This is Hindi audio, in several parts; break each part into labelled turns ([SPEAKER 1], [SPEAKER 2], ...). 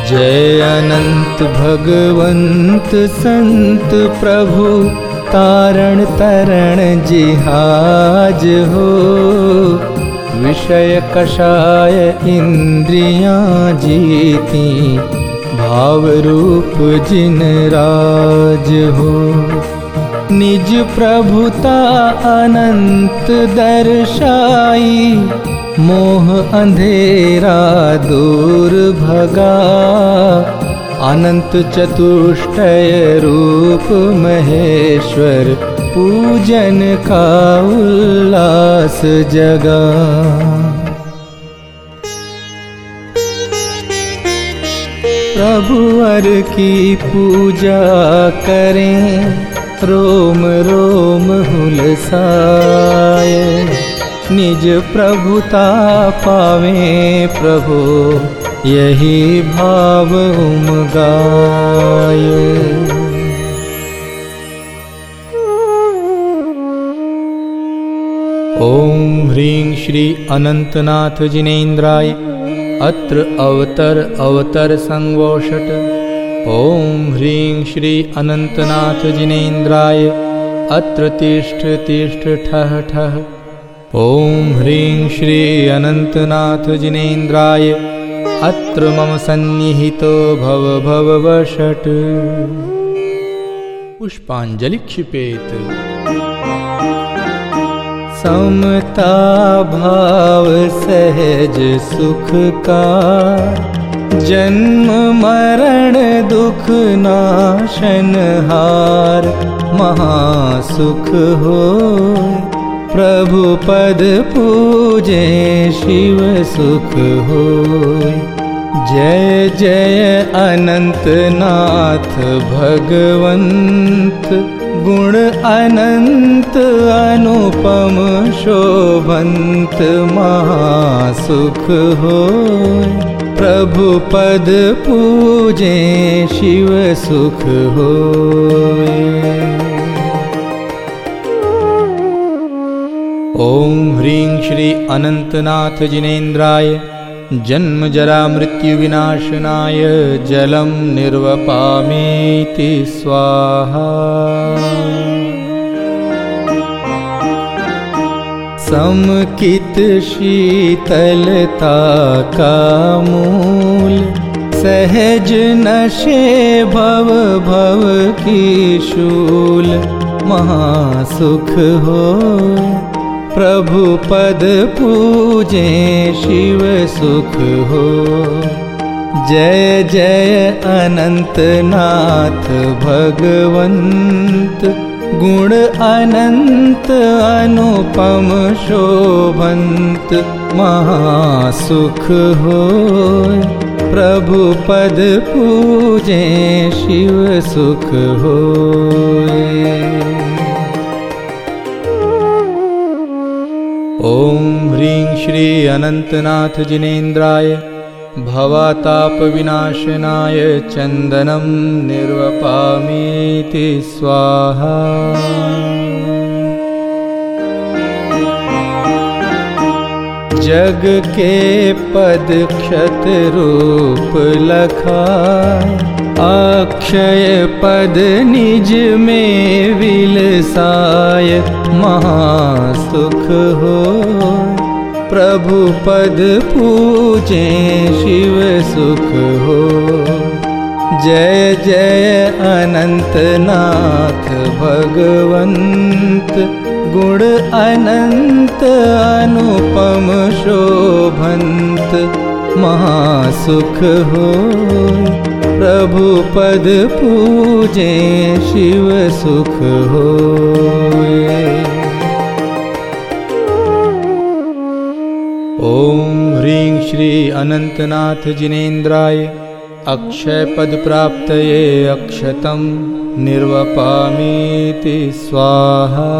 [SPEAKER 1] जय अनंत भगवंत संत प्रभु तारण तरण जिहाज हो। विषय कषाय इंद्रियां जीती भाव रूप जिन राज हो। निज प्रभुता अनंत दर्शाई मोह अंधेरा दूर भगा। अनंत चतुष्टय रूप महेश्वर पूजन का उल्लास जगा। प्रभुवर की पूजा करें रोम रोम हुलसाए। निज प्रभुता पावें प्रभु यही भाव उमगाए। ओम ह्रीं श्री अनंतनाथ जिनेन्द्राय अत्र अवतर अवतर संगोषट। ओम ह्रीं श्री अनंतनाथ जिनेन्द्राय अत्र तिष्ठ तिष्ठ ठः ठः। ओम ह्रीं श्री अनंतनाथ जिनेन्द्राय अत्र मम सन्निहितो भव भव वषट्। पुष्पांजलि क्षिपेत। समता भाव सहज सुख का जन्म मरण दुख नाशन हार महासुख हो। प्रभु पद पूजे शिव सुख हो। जय जय अनंत नाथ भगवंत गुण अनंत अनुपम शोभंत महासुख हो। प्रभु पद पूजे शिव सुख हो। ओम ह्रीं श्री अनंतनाथ जिनेन्द्राय जन्म जरा मृत्यु विनाशनाय जलम निर्वपामेति स्वाहा। समकित शीतलता का मूल सहज नशे भव भव की शूल महासुख हो। प्रभु पद पूजे शिव सुख हो। जय जय अनंत नाथ भगवंत गुण अनंत अनुपम शोभंत महासुख हो। प्रभु पद पूजे शिव सुख हो। ओम ह्रीं श्री अनंतनाथ जिनेन्द्राय भवताप विनाशनाय चंदनम निर्वपामेति स्वाहा। जग के पद क्षत रूप लखाए अक्षय पद निज में विलसाय महासुख हो। प्रभु पद पूजे शिव सुख हो। जय जय अनंत नाथ भगवंत गुण अनंत अनुपम शोभंत महासुख हो। प्रभु पद पूजे शिव सुख हो। ओम ह्रीं श्री अनंतनाथ जिनेन्द्राय अक्षय पद प्राप्तये अक्षतम निर्वपामेति स्वाहा।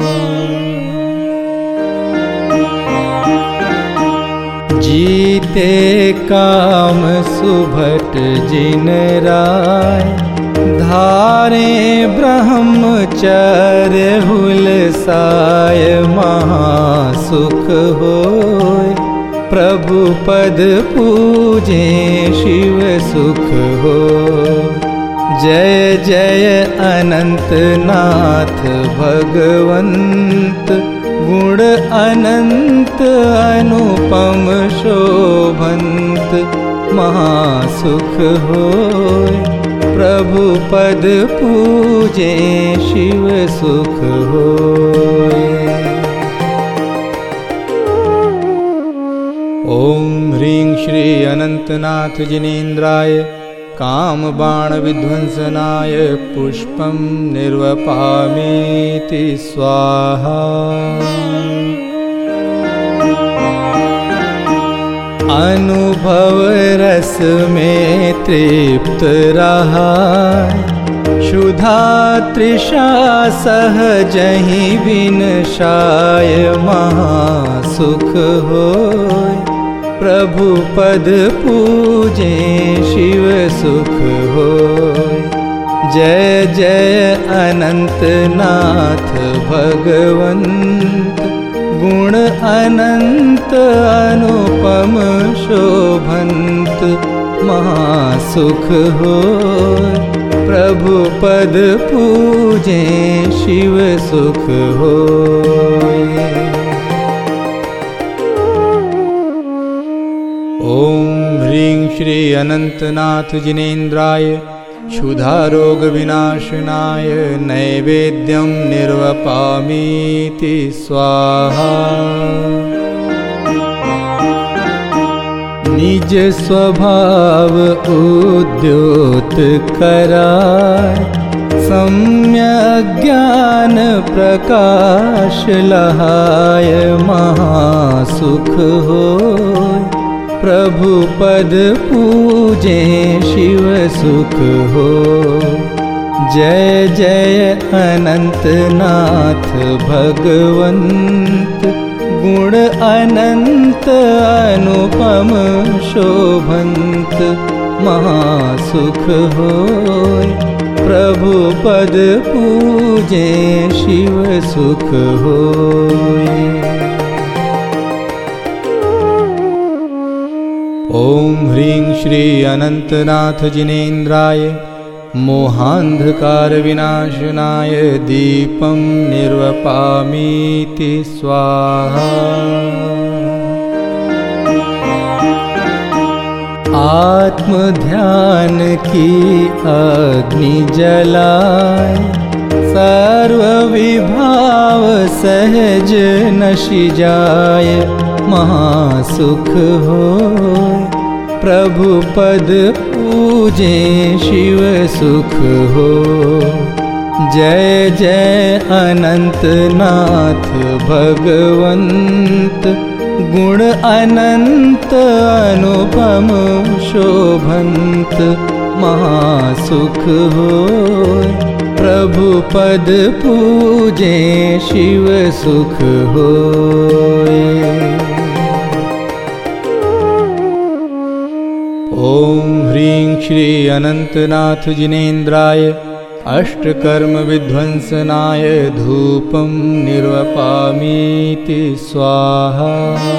[SPEAKER 1] जीते काम सुभट जिन राय धारे ब्रह्मचर्य हुलसाय महासुख होय। प्रभु पद पूजे शिव सुख हो। जय जय अनंत नाथ भगवंत, गुण अनंत अनुपम शोभंत, महासुख होय। प्रभु पद पूजे शिव सुख होय। ओम ह्रीं श्री अनंतनाथ जिनेन्द्राय कामबाण विध्वंसनाय पुष्पं निर्वपामीति स्वाहा। अनुभव रस में तृप्त रहा, क्षुधा तृषा सहजहि विनशाय, महासुख होय। प्रभु पद पूजे शिव सुख होय। जय जय अनंत नाथ भगवंत, गुण अनंत अनुपम शोभंत, महासुख होय। प्रभु पद पूजे शिव सुख होय। ओम ह्रीं श्री अनंतनाथ जिनेन्द्राय क्षुधारोग विनाशनाय नैवेद्यं निर्वपामीति स्वाहा। निज स्वभाव उद्योत कराय, सम्यक् ज्ञान प्रकाश लहाय, महासुख होय। प्रभु पद पूजे शिव सुख होय। जय जय अनंत नाथ भगवंत, गुण अनंत अनुपम शोभंत, महासुख होय। प्रभु पद पूजे शिव सुख होय। ओम ह्रीं श्री अनंतनाथ जिनेन्द्राय मोहांधकार विनाशनाय दीपं निर्वपामीति स्वाहा। आत्म ध्यान की अग्नि जलाय, सर्व विभाव सहज नशि जाय, महासुख होय। प्रभु पद पूजे शिव सुख होय। जय जय अनंत नाथ भगवंत, गुण अनंत अनुपम शोभंत, महासुख होय। प्रभु पद पूजे शिव सुख होय। ओम ह्रीं श्री अनंतनाथ जिनेन्द्राय अष्टकर्म विध्वंसनाय धूपं निर्वपामीति स्वाहा।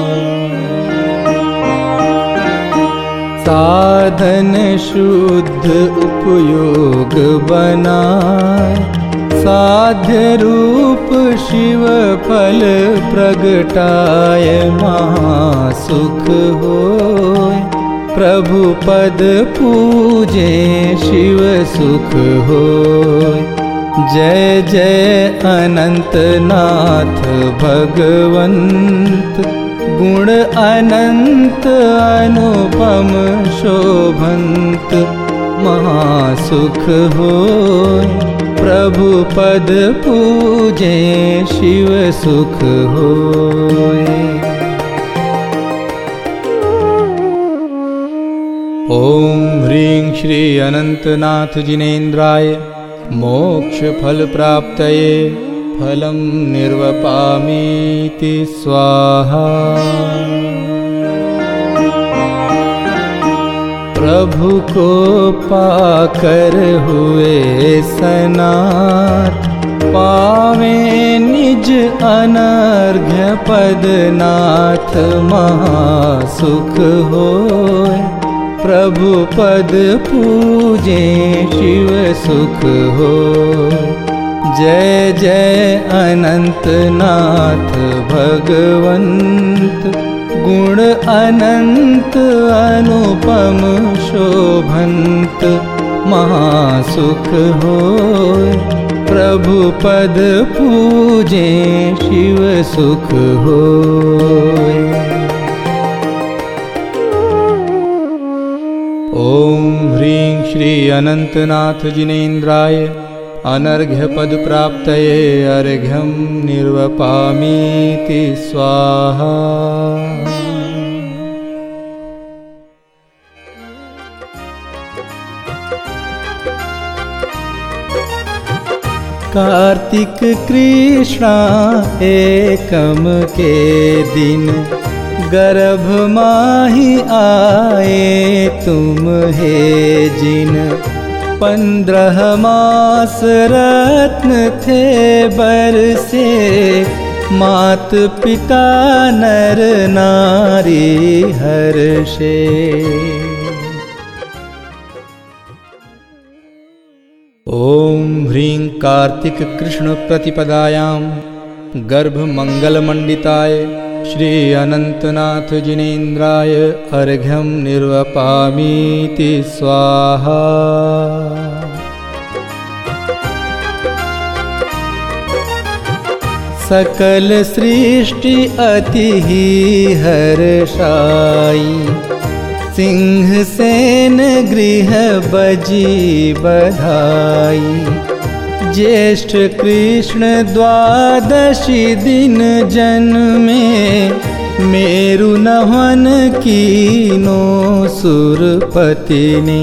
[SPEAKER 1] साधन शुद्ध उपयोग बनाय, साध्य रूप शिव फल प्रगटाय, महासुख होय। प्रभु पद पूजे शिव सुख होय। जय जय अनंत नाथ भगवंत, गुण अनंत अनुपम शोभंत, महासुख होय। प्रभु पद पूजे शिव सुख होय। ओम ह्रीं श्री अनंतनाथ जिनेन्द्राय मोक्ष फल प्राप्तये फलं निर्वपामीति स्वाहा। प्रभु को पाकर हुए सनाथ, पावे निज अनर्घ्य पदनाथ महासुख होय। प्रभु पद पूजे शिव सुख होय। जय जय अनंत नाथ भगवंत, गुण अनंत अनुपम शोभंत महासुख होय। प्रभु पद पूजे शिव सुख होय। ओम ह्रीं श्री अनंतनाथ जिनेन्द्राय अनर्घ्य पद प्राप्तये अर्घ्यं निर्वपामीति स्वाहा। कार्तिक कृष्णा एकम के दिन, गर्भ माहि आए तुम हे जिन। 15 मास रत्न थे बरसे, मात पिता नर नारी हर्षे। ओम ह्रीं कार्तिक कृष्ण प्रतिपदायां गर्भ मंगल मंडिताय श्री अनंतनाथ जिनेन्द्राय अर्घ्यं निर्वपामीति स्वाहा। सकल सृष्टि अति ही हर्षाई, सिंह सेन गृह बजी बधाई। ज्येष्ठ कृष्ण द्वादशी दिन जन्मे, मेरु नहन कीनो सुरपतिनी।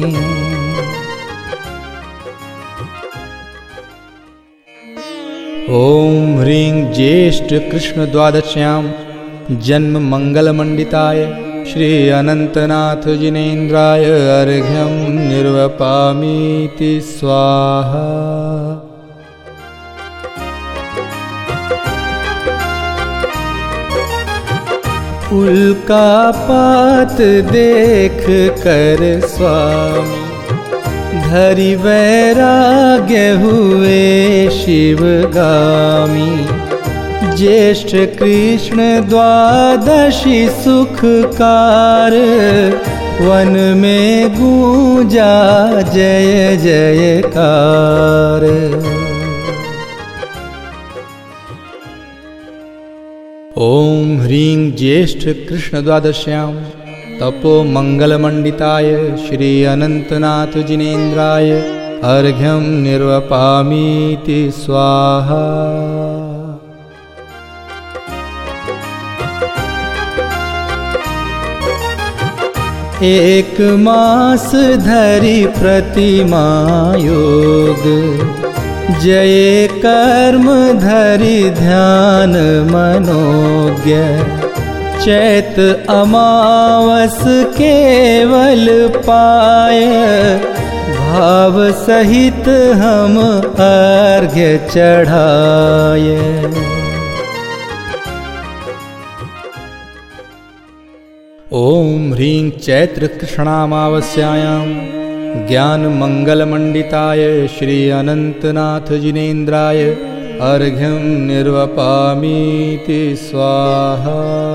[SPEAKER 1] ओम ह्रीं ज्येष्ठ कृष्ण द्वादश्यां जन्म मंगल मंडिताय श्री अनंतनाथ जिनेन्द्राय अर्घ्यं निर्वपामीति स्वाहा। उल्कापात देख कर स्वामी, धरि वैराग्य हुए शिवगामी। ज्येष्ठ कृष्ण द्वादशी सुखकार, वन में गूंजा जय जयकार। ओम ह्रीं ज्येष्ठ कृष्ण द्वादश्यां तपो मंगल मंडिताय श्री अनंतनाथ जिनेन्द्राय अर्घ्यं निर्वपामीति स्वाहा। एक मास धरि प्रतिमा योग, जय कर्म धरि ध्यान मनोज्ञ। चैत अमावस केवल पाय, भाव सहित हम अर्घ्य चढ़ाय। ओम ह्रीं चैत्र कृष्णामावस्यायां ज्ञान मंगल मंडिताय श्री अनंतनाथ जिनेन्द्राय अर्घ्यं निर्वपामीति स्वाहा।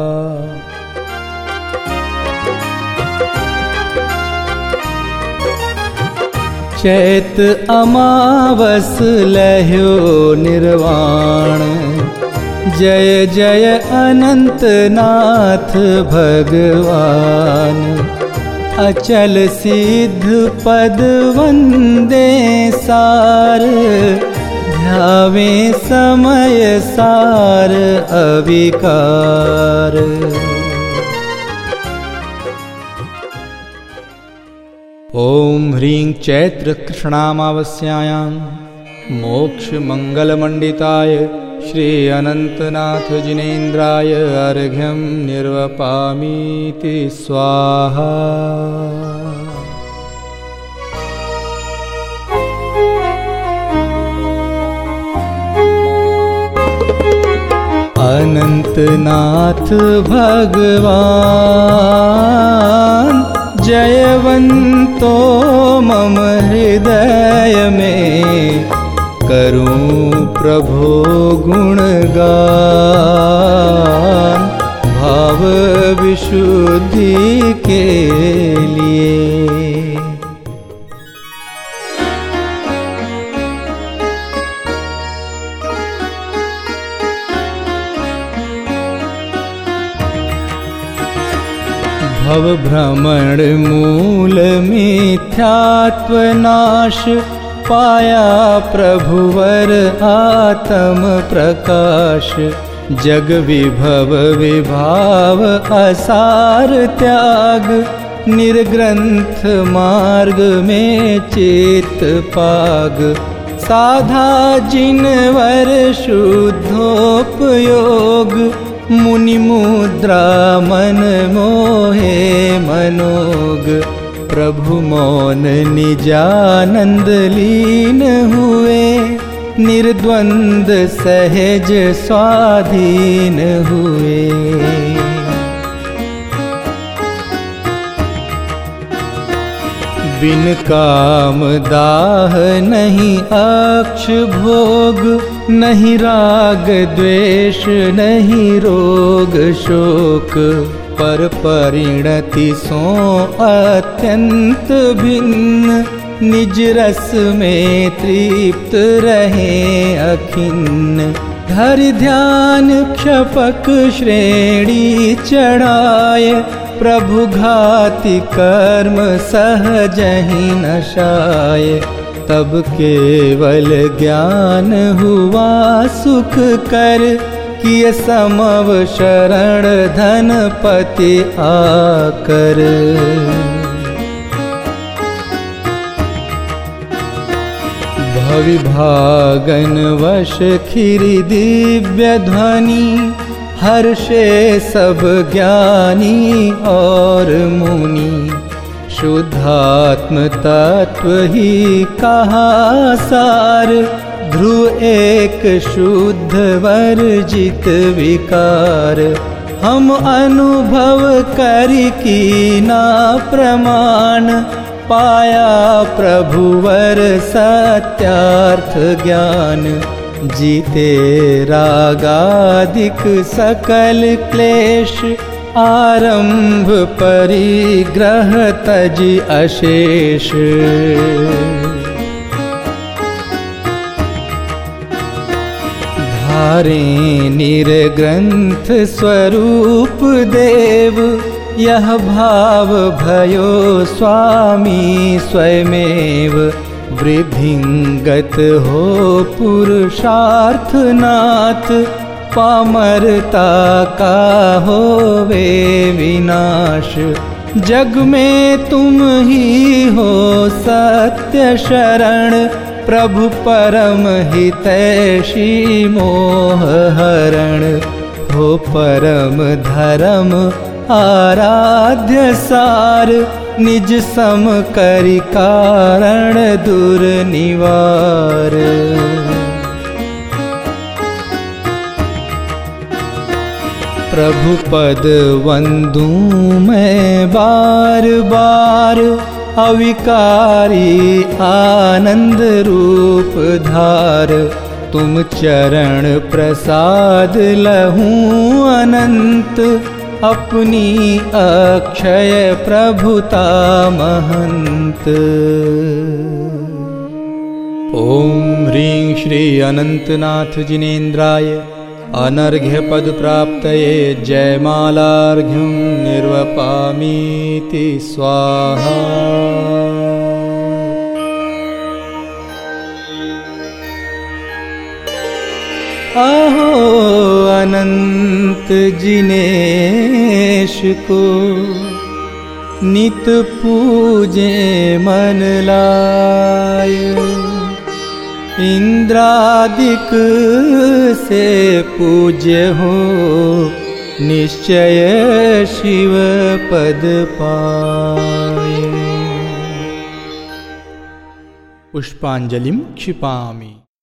[SPEAKER 1] चैत अमावस लह्यो निर्वाण, जय जय अनंतनाथ भगवान। अचल सिद्ध पद वंदे सार, ध्यावे समय सार अविकार। ओम ह्रीं चैत्र कृष्णामावस्यायां मोक्ष मंगल मंडिताय श्री अनंतनाथ जिनेन्द्राय अर्घ्यं निर्वपामीति स्वाहा। अनंतनाथ भगवान, जयवंतो मम हृदय में, करूं प्रभो गुणगान, भाव विशुद्धि के लिए। भव भ्रमण मूल मिथ्यात्व नाश, पाया प्रभुवर आत्म प्रकाश। जग विभव विभाव असार त्याग, निर्ग्रंथ मार्ग में चित पाग। साधा जिनवर शुद्धोपयोग, मुनि मुद्रा मन मोहे मनोग। प्रभु मौन निजानंद लीन हुए, निर्द्वंद सहज स्वाधीन हुए। बिन काम दाह नहीं अक्ष भोग, नहीं राग द्वेष नहीं रोग शोक। पर परिणति सो अत्यंत भिन्न, निज रस में तृप्त रहे अखिन्न। धरि ध्यान क्षपक श्रेणी चढ़ाए, प्रभु घाति कर्म सहज ही नशाय। तब केवल ज्ञान हुआ सुख कर, किय समव शरण धनपति आकर। भविभागन वश खिरि दिव्य ध्वनि, हर्षे सब ज्ञानी और मुनि। शुद्धात्म तत्व ही कहा सार, ध्रुव एक शुद्ध वर्जित विकार। हम अनुभव करि कीना प्रमाण, पाया प्रभुवर सत्यार्थ ज्ञान। जीते रागादिक सकल क्लेश, आरंभ परिग्रह तजि अशेष। धारे निर्ग्रंथ स्वरूप देव, यह भाव भयो स्वामी स्वयमेव। वृद्धिंगत हो पुरुषार्थनाथ, पामरता का होवे विनाश। जग में तुम ही हो सत्य शरण, प्रभु परम हितैषी मोह हरण। हो परम धर्म आराध्य सार, निज सम करि कारण दुर्निवार। प्रभु पद वंदू मैं बार बार, अविकारी आनंद रूप धार। तुम चरण प्रसाद लहूं अनंत, अपनी अक्षय प्रभुता महंत। ओम ह्रीं श्री अनंतनाथ जिनेन्द्राय अनर्घ्य पद प्राप्तये जयमालार्घ्यं निर्वपामीति स्वाहा। आहो अनंत जिनेश को, नित पूजे मन लाय। इंद्रादिक से पूज्य हो, निश्चय शिव पद पाए। पुष्पांजलिं क्षिपामि।